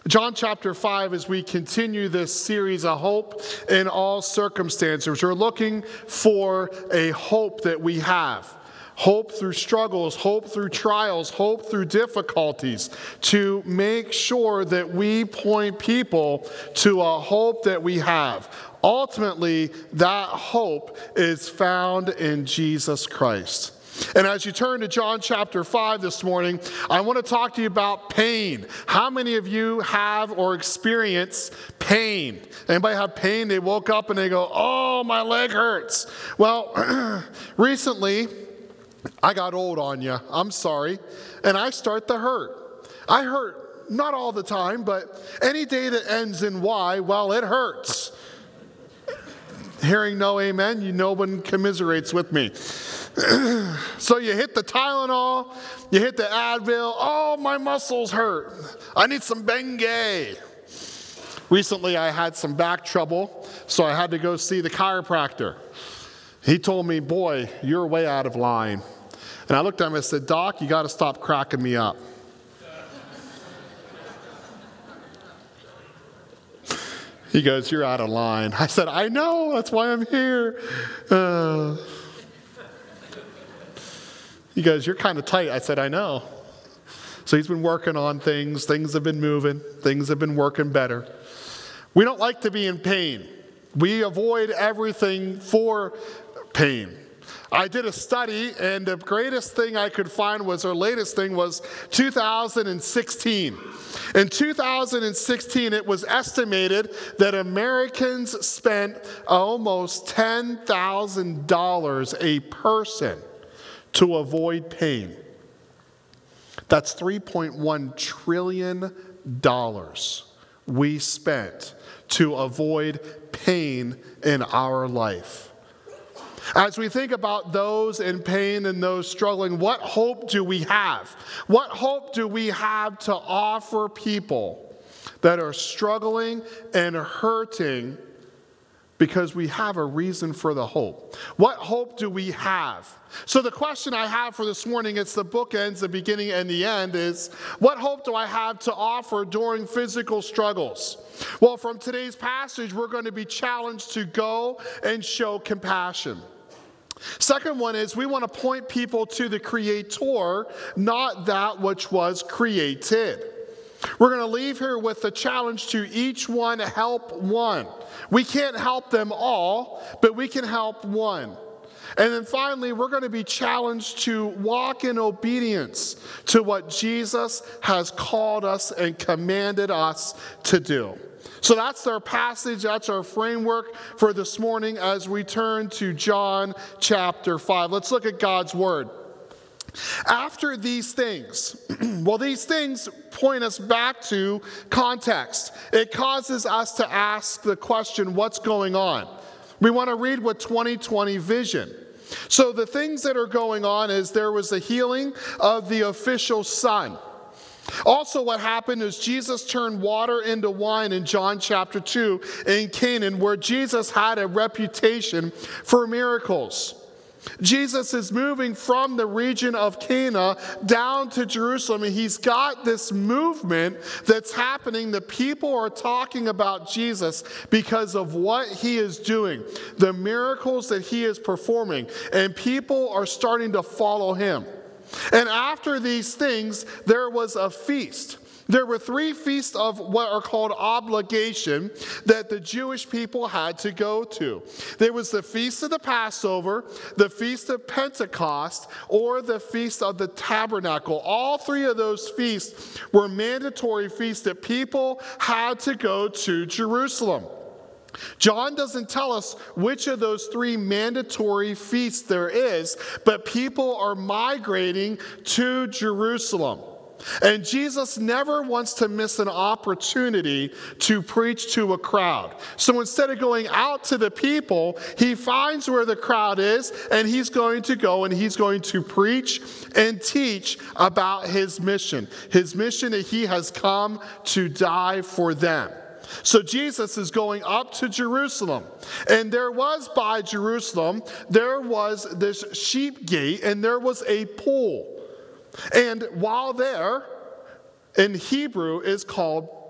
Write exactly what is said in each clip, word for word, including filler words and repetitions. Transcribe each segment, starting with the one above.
John chapter five, as we continue this series of hope in all circumstances, we're looking for a hope that we have. Hope through struggles, hope through trials, hope through difficulties, to make sure that we point people to a hope that we have. Ultimately, that hope is found in Jesus Christ. And as you turn to John chapter five this morning, I want to talk to you about pain. How many of you have or experience pain? Anybody have pain? They woke up and they go, oh, my leg hurts. Well, recently, I got old on you. I'm sorry. And I start to hurt. I hurt, not all the time, but any day that ends in Y, well, it hurts. Hearing no amen, you no one commiserates with me. So you hit the Tylenol, you hit the Advil, oh, my muscles hurt. I need some Bengay. Recently I had some back trouble, so I had to go see the chiropractor. He told me, boy, you're way out of line. And I looked at him and said, Doc, you got to stop cracking me up. He goes, you're out of line. I said, I know, that's why I'm here. Uh, he goes, you're kind of tight. I said, I know. So he's been working on things. Things have been moving. Things have been working better. We don't like to be in pain. We avoid everything for pain. I did a study, and the greatest thing I could find was, our latest thing was two thousand sixteen. In two thousand sixteen, it was estimated that Americans spent almost ten thousand dollars a person to avoid pain. That's three point one trillion dollars we spent to avoid pain in our life. As we think about those in pain and those struggling, what hope do we have? What hope do we have to offer people that are struggling and hurting, because we have a reason for the hope? What hope do we have? So the question I have for this morning, it's the bookends, the beginning and the end, is what hope do I have to offer during physical struggles? Well, from today's passage, we're going to be challenged to go and show compassion. Second one is we want to point people to the Creator, not that which was created. We're going to leave here with the challenge to each one help one. We can't help them all, but we can help one. And then finally, we're going to be challenged to walk in obedience to what Jesus has called us and commanded us to do. So that's our passage, that's our framework for this morning as we turn to John chapter five. Let's look at God's word. After these things, well, these things point us back to context. It causes us to ask the question, what's going on? We want to read with twenty twenty vision. So the things that are going on is there was a healing of the official son. Also what happened is Jesus turned water into wine in John chapter two in Canaan, where Jesus had a reputation for miracles. Jesus is moving from the region of Cana down to Jerusalem, and he's got this movement that's happening. The people are talking about Jesus because of what he is doing, the miracles that he is performing, and people are starting to follow him. And after these things, there was a feast. There were three feasts of what are called obligation that the Jewish people had to go to. There was the Feast of the Passover, the Feast of Pentecost, or the Feast of the Tabernacle. All three of those feasts were mandatory feasts that people had to go to Jerusalem. John doesn't tell us which of those three mandatory feasts there is, but people are migrating to Jerusalem. And Jesus never wants to miss an opportunity to preach to a crowd. So instead of going out to the people, he finds where the crowd is, and he's going to go and he's going to preach and teach about his mission. His mission that he has come to die for them. So Jesus is going up to Jerusalem. And there was by Jerusalem, there was this sheep gate, and there was a pool. And while there, in Hebrew, is called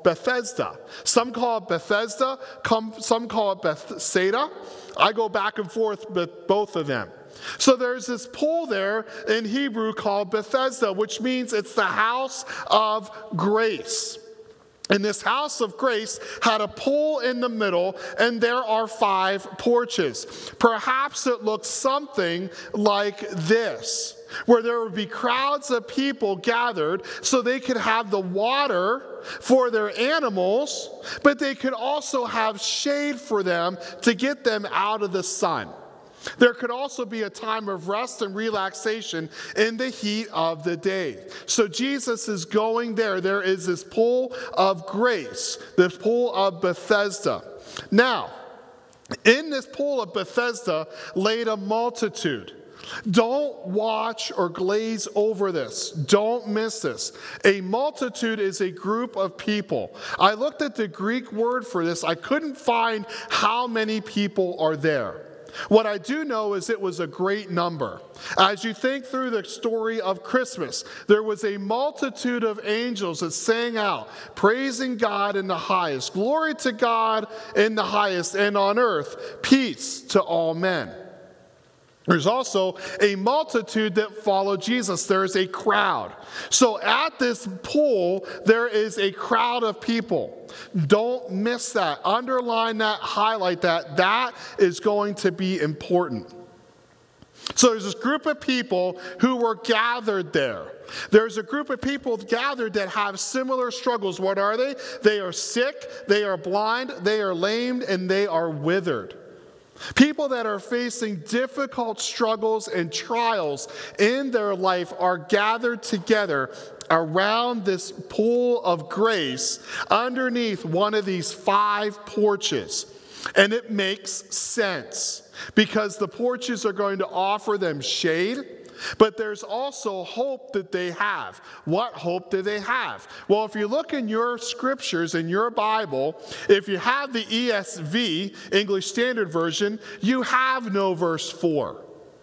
Bethesda. Some call it Bethesda, some call it Bethsaida. I go back and forth with both of them. So there's this pool there in Hebrew called Bethesda, which means it's the house of grace. And this house of grace had a pool in the middle, and there are five porches. Perhaps it looks something like this, where there would be crowds of people gathered so they could have the water for their animals, but they could also have shade for them to get them out of the sun. There could also be a time of rest and relaxation in the heat of the day. So Jesus is going there. There is this pool of grace, this pool of Bethesda. Now, in this pool of Bethesda laid a multitude. Don't watch or glaze over this. Don't miss this. A multitude is a group of people. I looked at the Greek word for this. I couldn't find how many people are there. What I do know is it was a great number. As you think through the story of Christmas, there was a multitude of angels that sang out, praising God in the highest. Glory to God in the highest, and on earth, peace to all men. There's also a multitude that follow Jesus. There's a crowd. So at this pool, there is a crowd of people. Don't miss that. Underline that, highlight that. That is going to be important. So there's this group of people who were gathered there. There's a group of people gathered that have similar struggles. What are they? They are sick, they are blind, they are lamed, and they are withered. People that are facing difficult struggles and trials in their life are gathered together around this pool of grace underneath one of these five porches. And it makes sense because the porches are going to offer them shade, but there's also hope that they have. What hope do they have? Well, if you look in your scriptures, in your Bible, if you have the E S V, English Standard Version, you have no verse four.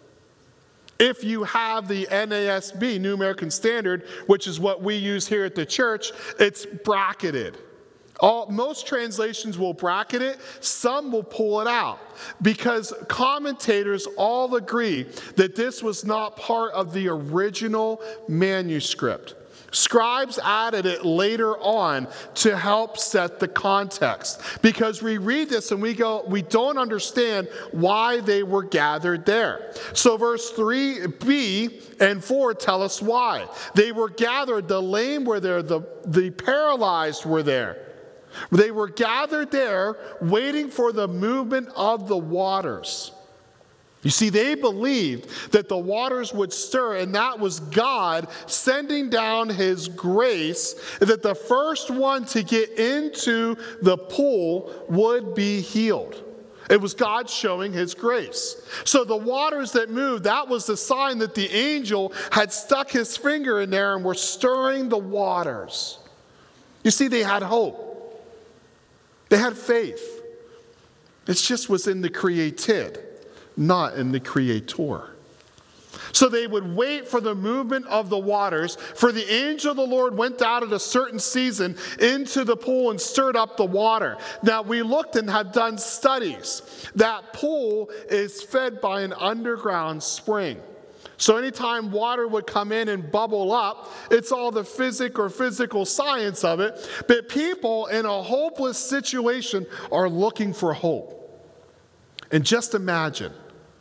If you have the N A S B, New American Standard, which is what we use here at the church, it's bracketed. All, most translations will bracket it, some will pull it out, because commentators all agree that this was not part of the original manuscript. Scribes added it later on to help set the context, because we read this and we go, we don't understand why they were gathered there. So verse three b and four tell us why. They were gathered, the lame were there, the, the paralyzed were there. They were gathered there waiting for the movement of the waters. You see, they believed that the waters would stir, and that was God sending down his grace, that the first one to get into the pool would be healed. It was God showing his grace. So the waters that moved, that was the sign that the angel had stuck his finger in there and were stirring the waters. You see, they had hope. They had faith. It just was in the created, not in the creator. So they would wait for the movement of the waters, for the angel of the Lord went out at a certain season into the pool and stirred up the water. Now we looked and have done studies. That pool is fed by an underground spring. So anytime water would come in and bubble up, it's all the physic or physical science of it. But people in a hopeless situation are looking for hope. And just imagine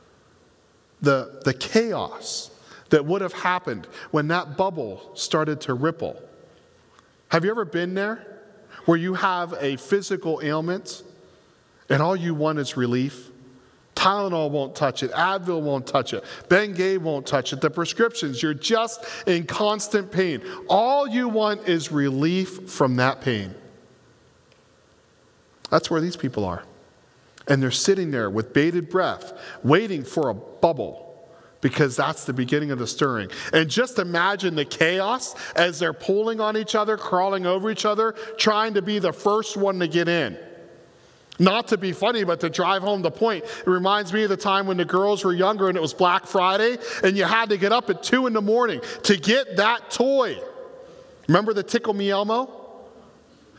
the, the chaos that would have happened when that bubble started to ripple. Have you ever been there where you have a physical ailment and all you want is relief? Tylenol won't touch it. Advil won't touch it. Bengay won't touch it. The prescriptions, you're just in constant pain. All you want is relief from that pain. That's where these people are. And they're sitting there with bated breath, waiting for a bubble, because that's the beginning of the stirring. And just imagine the chaos as they're pulling on each other, crawling over each other, trying to be the first one to get in. Not to be funny, but to drive home the point. It reminds me of the time when the girls were younger and it was Black Friday and you had to get up at two in the morning to get that toy. Remember the Tickle Me Elmo?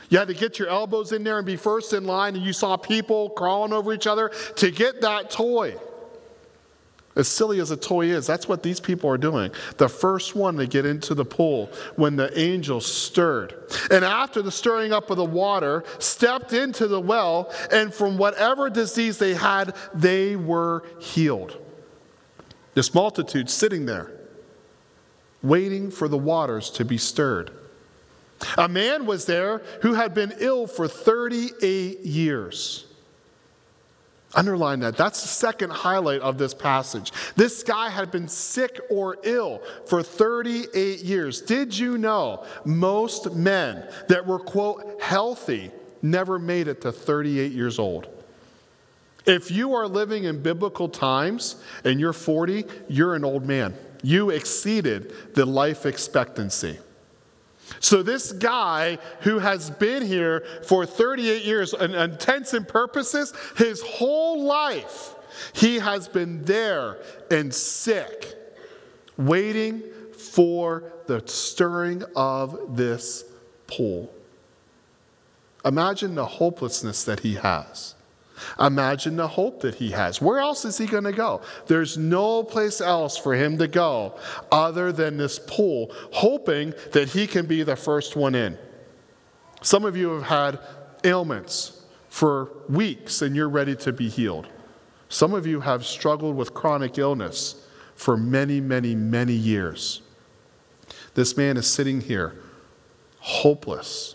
You had to get your elbows in there and be first in line, and you saw people crawling over each other to get that toy. As silly as a toy is, that's what these people are doing. The first one to get into the pool when the angel stirred. And after the stirring up of the water, stepped into the well, and from whatever disease they had, they were healed. This multitude sitting there, waiting for the waters to be stirred. A man was there who had been ill for thirty-eight years. Underline that. That's the second highlight of this passage. This guy had been sick or ill for thirty-eight years. Did you know most men that were, quote, healthy never made it to thirty-eight years old? If you are living in biblical times and you're forty, you're an old man. You exceeded the life expectancy. So this guy who has been here for thirty-eight years, and intents and purposes, his whole life, he has been there and sick, waiting for the stirring of this pool. Imagine the hopelessness that he has. Imagine the hope that he has. Where else is he going to go? There's no place else for him to go other than this pool, hoping that he can be the first one in. Some of you have had ailments for weeks and you're ready to be healed. Some of you have struggled with chronic illness for many, many, many years. This man is sitting here, hopeless,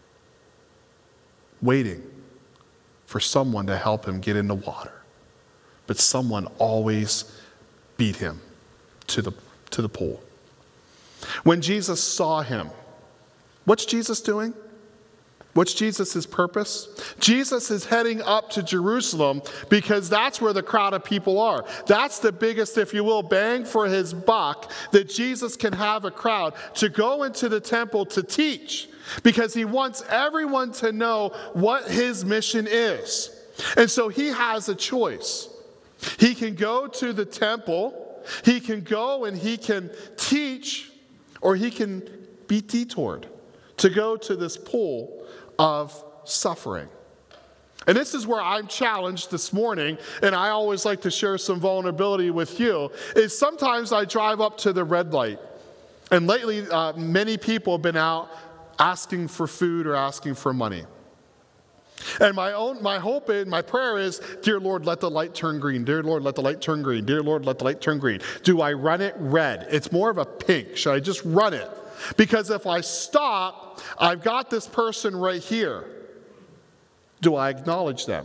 waiting for someone to help him get in the water. But someone always beat him to the, to the pool. When Jesus saw him, what's Jesus doing? What's Jesus' purpose? Jesus is heading up to Jerusalem because that's where the crowd of people are. That's the biggest, if you will, bang for his buck, that Jesus can have a crowd to go into the temple to teach, because he wants everyone to know what his mission is. And so he has a choice. He can go to the temple, he can go and he can teach, or he can be detoured to go to this pool of suffering. And this is where I'm challenged this morning, and I always like to share some vulnerability with you, is sometimes I drive up to the red light. And lately, uh, many people have been out asking for food or asking for money. And my own, my hope and my prayer is, dear Lord, let the light turn green. Dear Lord, let the light turn green. Dear Lord, let the light turn green. Do I run it red? It's more of a pink. Should I just run it? Because if I stop, I've got this person right here. Do I acknowledge them?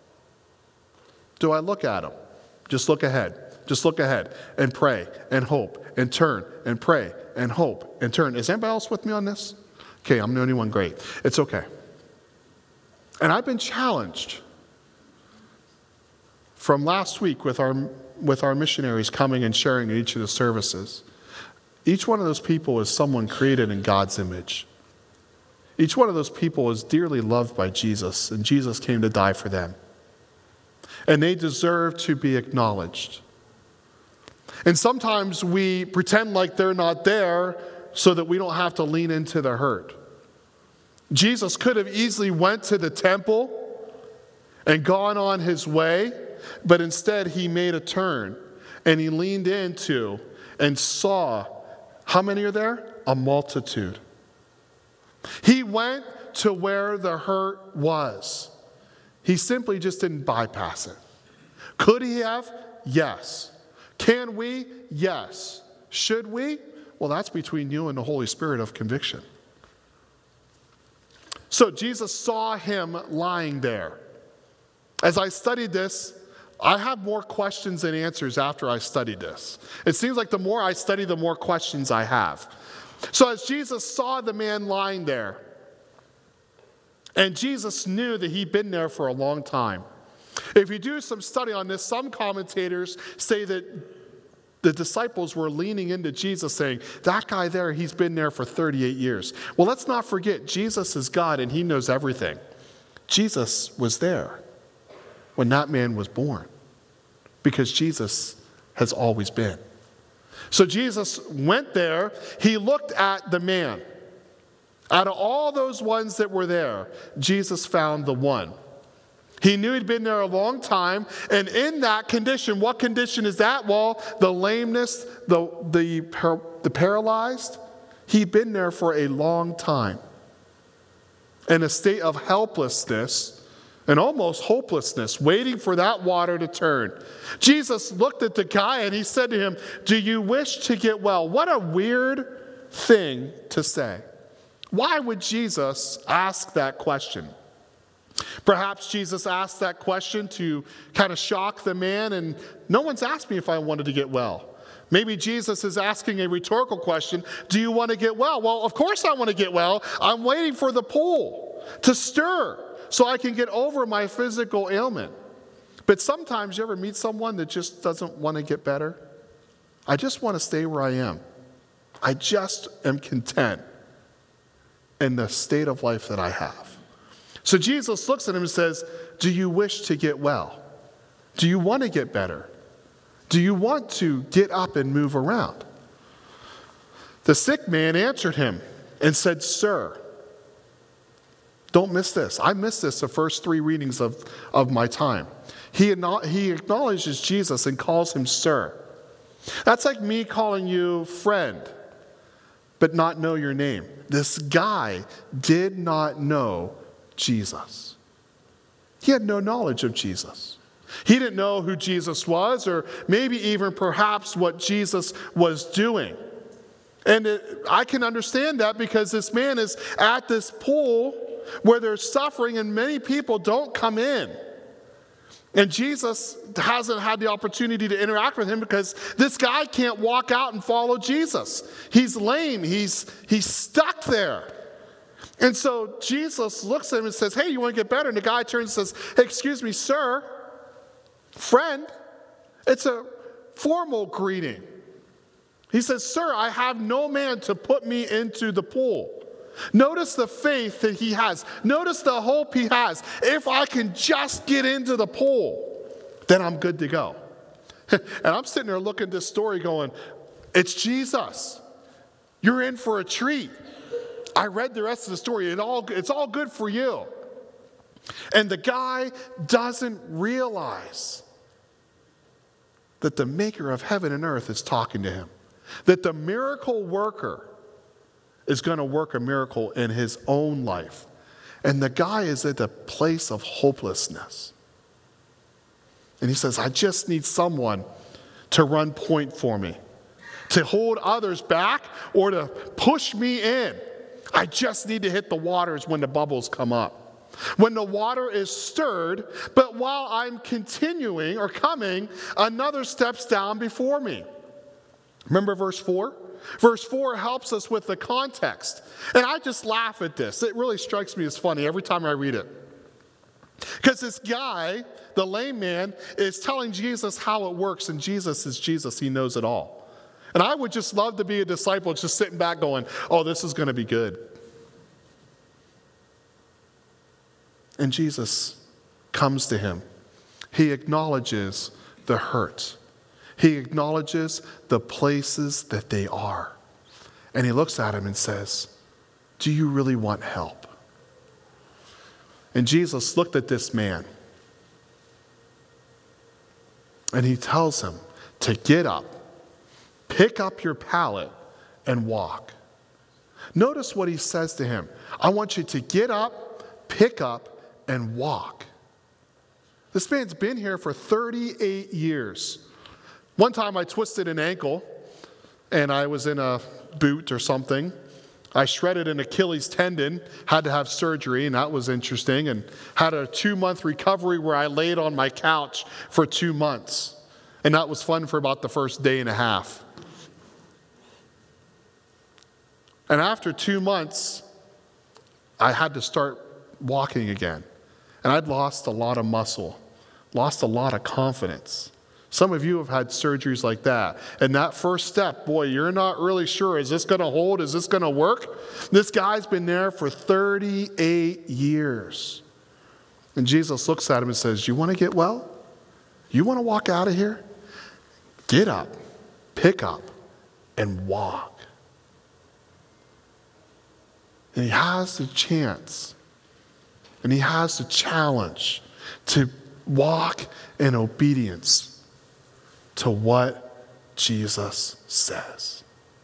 Do I look at them? Just look ahead. Just look ahead and pray and hope and turn and pray and hope and turn. Is anybody else with me on this? Okay, I'm the only one. Great. It's okay. And I've been challenged from last week with our with our missionaries coming and sharing in each of the services. Each one of those people is someone created in God's image. Each one of those people is dearly loved by Jesus, and Jesus came to die for them. And they deserve to be acknowledged. And sometimes we pretend like they're not there so that we don't have to lean into the hurt. Jesus could have easily went to the temple and gone on his way, but instead he made a turn and he leaned into and saw, how many are there? A multitude. He went to where the hurt was. He simply just didn't bypass it. Could he have? Yes. Can we? Yes. Should we? Well, that's between you and the Holy Spirit of conviction. So Jesus saw him lying there. As I studied this, I have more questions than answers after I studied this. It seems like the more I study, the more questions I have. So as Jesus saw the man lying there, and Jesus knew that he'd been there for a long time. If you do some study on this, some commentators say that the disciples were leaning into Jesus saying, that guy there, he's been there for thirty-eight years. Well, let's not forget, Jesus is God and he knows everything. Jesus was there when that man was born because Jesus has always been. So Jesus went there, he looked at the man. Out of all those ones that were there, Jesus found the one. He knew he'd been there a long time, and in that condition, what condition is that? Well, the lameness, the, the, the paralyzed, he'd been there for a long time. In a state of helplessness and almost hopelessness, waiting for that water to turn. Jesus looked at the guy and he said to him, "Do you wish to get well?" What a weird thing to say. Why would Jesus ask that question? Perhaps Jesus asked that question to kind of shock the man, and no one's asked me if I wanted to get well. Maybe Jesus is asking a rhetorical question. Do you want to get well? Well, of course I want to get well. I'm waiting for the pool to stir so I can get over my physical ailment. But sometimes you ever meet someone that just doesn't want to get better? I just want to stay where I am. I just am content in the state of life that I have. So Jesus looks at him and says, do you wish to get well? Do you want to get better? Do you want to get up and move around? The sick man answered him and said, "Sir," don't miss this. I missed this the first three readings of, of my time. He, he acknowledges Jesus and calls him sir. That's like me calling you friend, but not know your name. This guy did not know Jesus. He had no knowledge of Jesus. He didn't know who Jesus was, or maybe even perhaps what Jesus was doing. And it, I can understand that because this man is at this pool where there's suffering and many people don't come in. And Jesus hasn't had the opportunity to interact with him because this guy can't walk out and follow Jesus. He's lame. He's, he's stuck there. And so Jesus looks at him and says, "Hey, you want to get better?" And the guy turns and says, "Hey, excuse me, sir, friend." It's a formal greeting. He says, "Sir, I have no man to put me into the pool." Notice the faith that he has. Notice the hope he has. If I can just get into the pool, then I'm good to go. And I'm sitting there looking at this story going, it's Jesus. You're in for a treat. I read the rest of the story. It all, it's all good for you. And the guy doesn't realize that the maker of heaven and earth is talking to him. That the miracle worker is going to work a miracle in his own life. And the guy is at a place of hopelessness. And he says, I just need someone to run point for me, to hold others back or to push me in. I just need to hit the waters when the bubbles come up. When the water is stirred, but while I'm continuing or coming, another steps down before me. Remember verse four? Verse four helps us with the context. And I just laugh at this. It really strikes me as funny every time I read it. Because this guy, the lame man, is telling Jesus how it works, and Jesus is Jesus. He knows it all. And I would just love to be a disciple just sitting back going, oh, this is going to be good. And Jesus comes to him. He acknowledges the hurt. He acknowledges the places that they are. And he looks at him and says, do you really want help? And Jesus looked at this man. And he tells him to get up, pick up your pallet, and walk. Notice what he says to him. I want you to get up, pick up, and walk. This man's been here for thirty-eight years. One time I twisted an ankle, and I was in a boot or something. I shredded an Achilles tendon, had to have surgery, and that was interesting, and had a two-month recovery where I laid on my couch for two months. And that was fun for about the first day and a half. And after two months, I had to start walking again. And I'd lost a lot of muscle, lost a lot of confidence. Some of you have had surgeries like that. And that first step, boy, you're not really sure. Is this going to hold? Is this going to work? This guy's been there for thirty-eight years. And Jesus looks at him and says, you want to get well? You want to walk out of here? Get up, pick up, and walk. And he has the chance, and he has the challenge to walk in obedience to what Jesus says.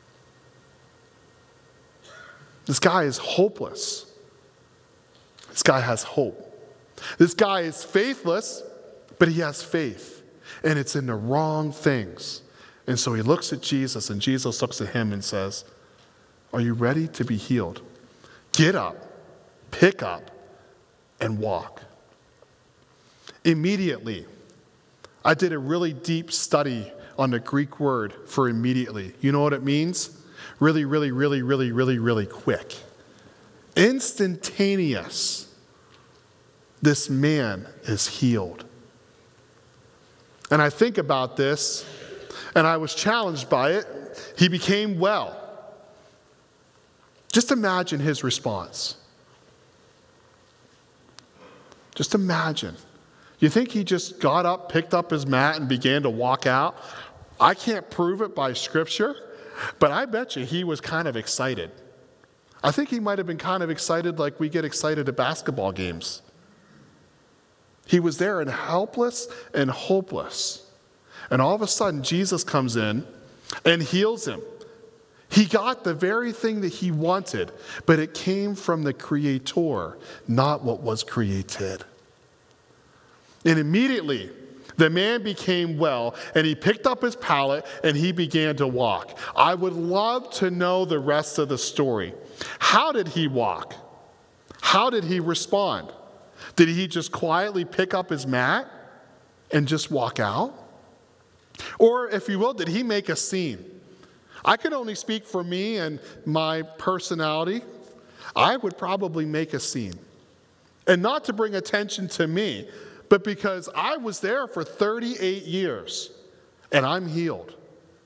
This guy is hopeless. This guy has hope. This guy is faithless, but he has faith. And it's in the wrong things. And so he looks at Jesus, and Jesus looks at him and says, are you ready to be healed? Get up, pick up, and walk. Immediately. I did a really deep study on the Greek word for immediately. You know what it means? Really, really, really, really, really, really quick. Instantaneous. This man is healed. And I think about this, and I was challenged by it. He became well. Just imagine his response. Just imagine. You think he just got up, picked up his mat, and began to walk out? I can't prove it by Scripture, but I bet you he was kind of excited. I think he might have been kind of excited like we get excited at basketball games. He was there and helpless and hopeless. And all of a sudden, Jesus comes in and heals him. He got the very thing that he wanted, but it came from the Creator, not what was created. And immediately, the man became well, and he picked up his pallet, and he began to walk. I would love to know the rest of the story. How did he walk? How did he respond? Did he just quietly pick up his mat and just walk out? Or, if you will, did he make a scene? I can only speak for me and my personality. I would probably make a scene. And not to bring attention to me, but because I was there for thirty-eight years and I'm healed.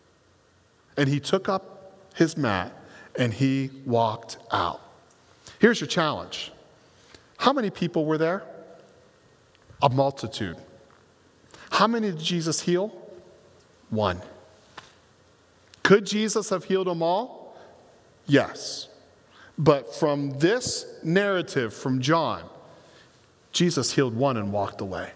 And he took up his mat and he walked out. Here's your challenge. How many people were there? A multitude. How many did Jesus heal? One. Could Jesus have healed them all? Yes. But from this narrative from John, Jesus healed one and walked away.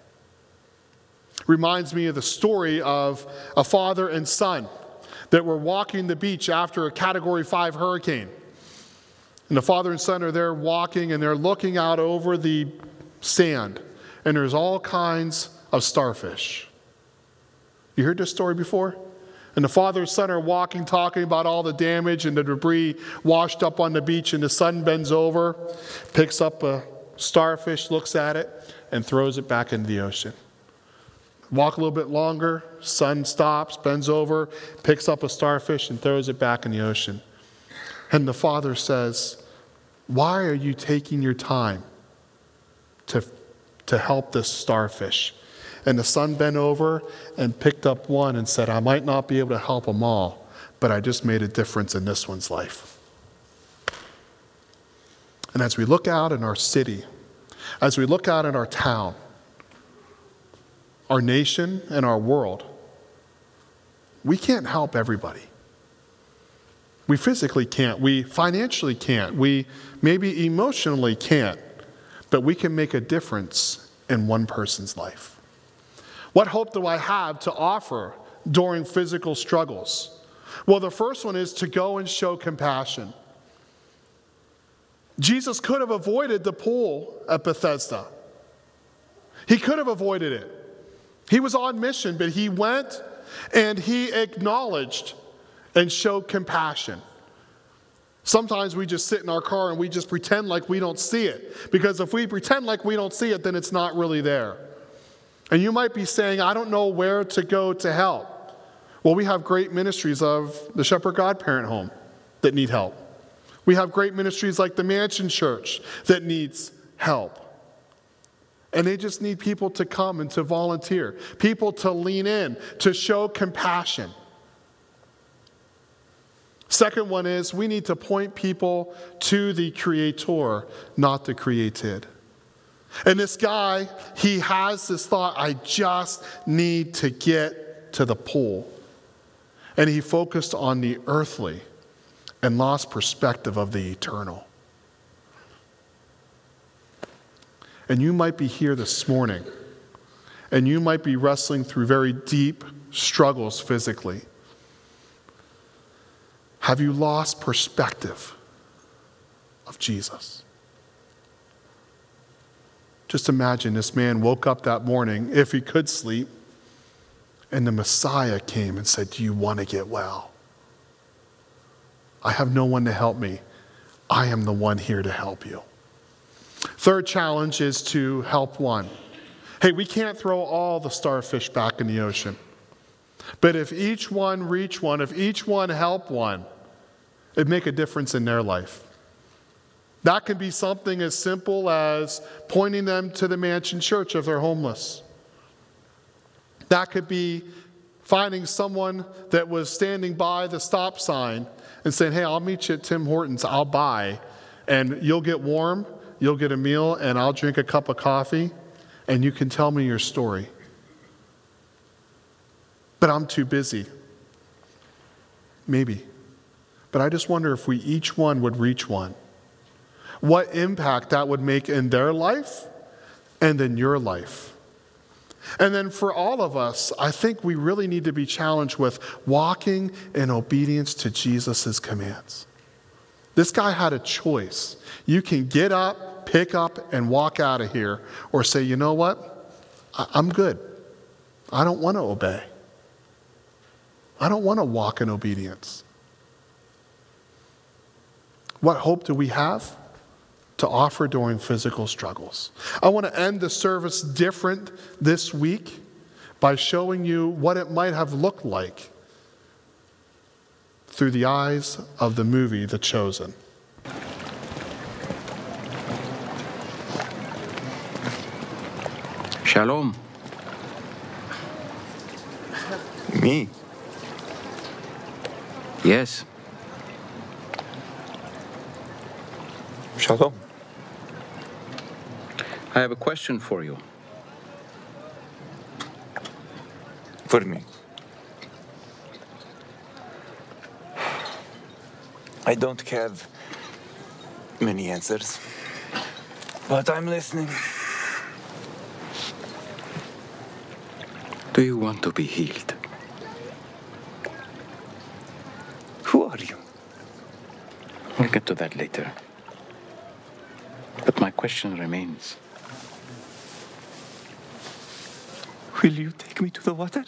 Reminds me of the story of a father and son that were walking the beach after a Category five hurricane. And the father and son are there walking, and they're looking out over the sand, and there's all kinds of starfish. You heard this story before? And the father and son are walking, talking about all the damage and the debris washed up on the beach, and the son bends over, picks up a starfish, looks at it, and throws it back into the ocean. Walk a little bit longer, son stops, bends over, picks up a starfish, and throws it back in the ocean. And the father says, why are you taking your time to, to help this starfish? And the son bent over and picked up one and said, I might not be able to help them all, but I just made a difference in this one's life. And as we look out in our city, as we look out in our town, our nation, and our world, we can't help everybody. We physically can't. We financially can't. We maybe emotionally can't. But we can make a difference in one person's life. What hope do I have to offer during physical struggles? Well, the first one is to go and show compassion. Jesus could have avoided the pool at Bethesda. He could have avoided it. He was on mission, but he went and he acknowledged and showed compassion. Sometimes we just sit in our car and we just pretend like we don't see it. Because if we pretend like we don't see it, then it's not really there. And you might be saying, I don't know where to go to help. Well, we have great ministries of the Shepherd Godparent Home that need help. We have great ministries like the Mansion Church that needs help. And they just need people to come and to volunteer, people to lean in, to show compassion. Second one is we need to point people to the Creator, not the created. And this guy, he has this thought, I just need to get to the pool. And he focused on the earthly and lost perspective of the eternal. And you might be here this morning, and you might be wrestling through very deep struggles physically. Have you lost perspective of Jesus? Just imagine this man woke up that morning, if he could sleep, and the Messiah came and said, do you want to get well? I have no one to help me. I am the one here to help you. Third challenge is to help one. Hey, we can't throw all the starfish back in the ocean. But if each one reach one, if each one help one, it'd make a difference in their life. That can be something as simple as pointing them to the Mansion Church if they're homeless. That could be finding someone that was standing by the stop sign and saying, hey, I'll meet you at Tim Hortons, I'll buy, and you'll get warm, you'll get a meal, and I'll drink a cup of coffee, and you can tell me your story. But I'm too busy. Maybe. But I just wonder if we each one would reach one. What impact that would make in their life and in your life. And then for all of us, I think we really need to be challenged with walking in obedience to Jesus' commands. This guy had a choice. You can get up, pick up, and walk out of here, or say, you know what? I'm good. I don't want to obey. I don't want to walk in obedience. What hope do we have to offer during physical struggles? I want to end the service different this week by showing you what it might have looked like through the eyes of the movie The Chosen. Shalom. Me? Yes. Shalom. I have a question for you. For me. I don't have many answers, but I'm listening. Do you want to be healed? Who are you? We'll get to that later. But my question remains. Will you take me to the water?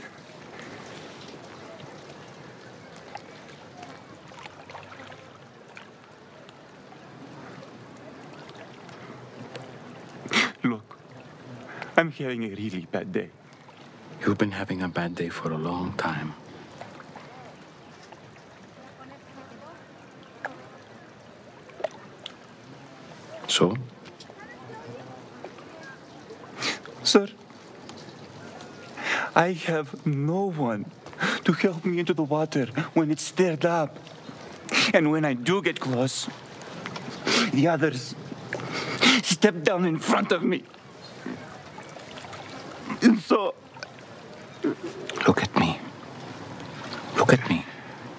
Look, I'm having a really bad day. You've been having a bad day for a long time. So? Sir, I have no one to help me into the water when it's stirred up. And when I do get close, the others step down in front of me. And so... Look at me. Look at me.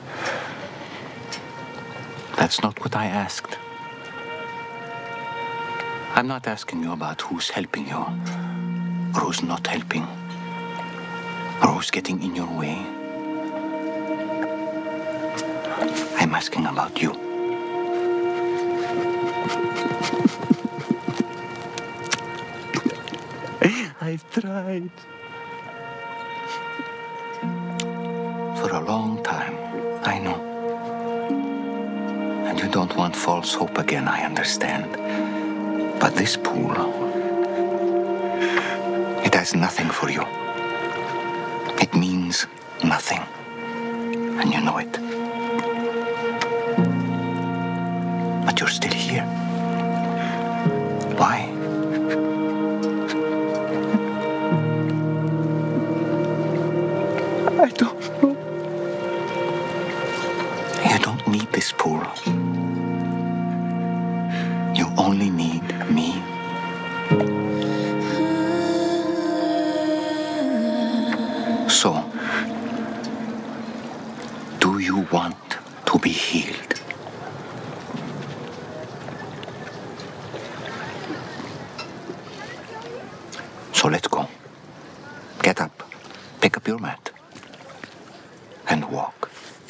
That's not what I asked. I'm not asking you about who's helping you, or who's not helping, or who's getting in your way. I'm asking about you. I've tried. For a long time, I know. And you don't want false hope again, I understand. But this pool, it has nothing for you. It means nothing. And you know it. But you're still here. Why? I don't know. You don't need this pool. You only need me. So, do you want to be healed? up your mat and walk.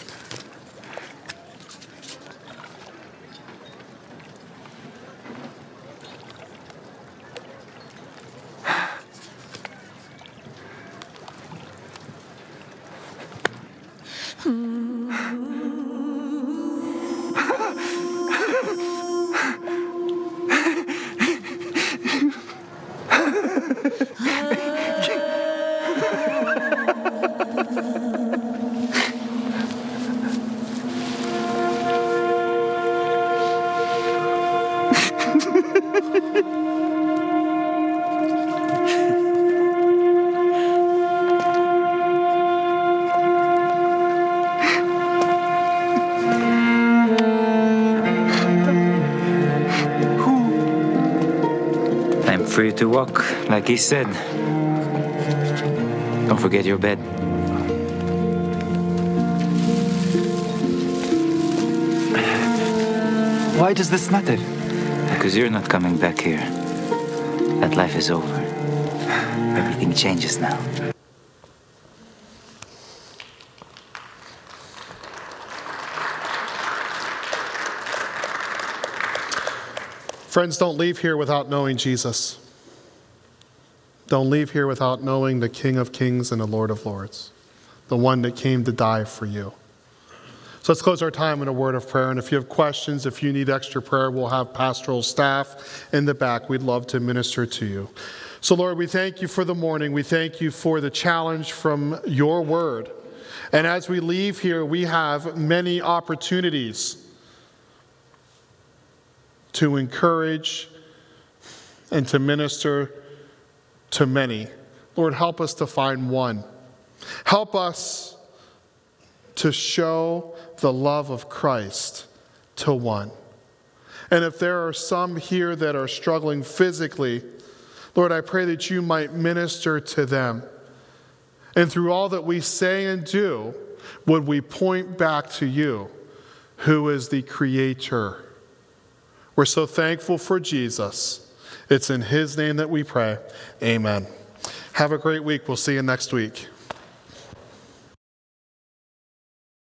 I'm free to walk, like he said. Don't forget your bed. Why does this matter? Because you're not coming back here. That life is over. Everything changes now. Friends, don't leave here without knowing Jesus. Don't leave here without knowing the King of Kings and the Lord of Lords, the one that came to die for you. So let's close our time in a word of prayer. And if you have questions, if you need extra prayer, we'll have pastoral staff in the back. We'd love to minister to you. So Lord, we thank you for the morning. We thank you for the challenge from your word. And as we leave here, we have many opportunities to encourage and to minister to many. Lord, help us to find one. Help us to show the love of Christ to one. And if there are some here that are struggling physically, Lord, I pray that you might minister to them. And through all that we say and do, would we point back to you, who is the Creator. We're so thankful for Jesus. It's in his name that we pray. Amen. Have a great week. We'll see you next week.